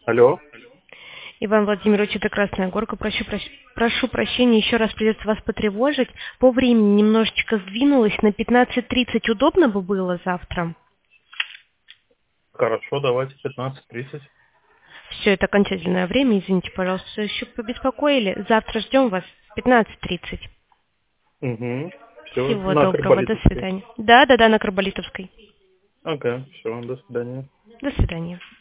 Алло. Иван Владимирович, это Красная Горка. Прошу прощения, еще раз придется вас потревожить. По времени немножечко сдвинулось. На 15:30 удобно бы было завтра? Хорошо, давайте 15:30. Все, это окончательное время. Извините, пожалуйста, еще побеспокоили. Завтра ждем вас в 15:30. Угу. Все, Всего на доброго. До Карболитовской. свидания. Да, на Карболитовской. Ага, все, до свидания. До свидания.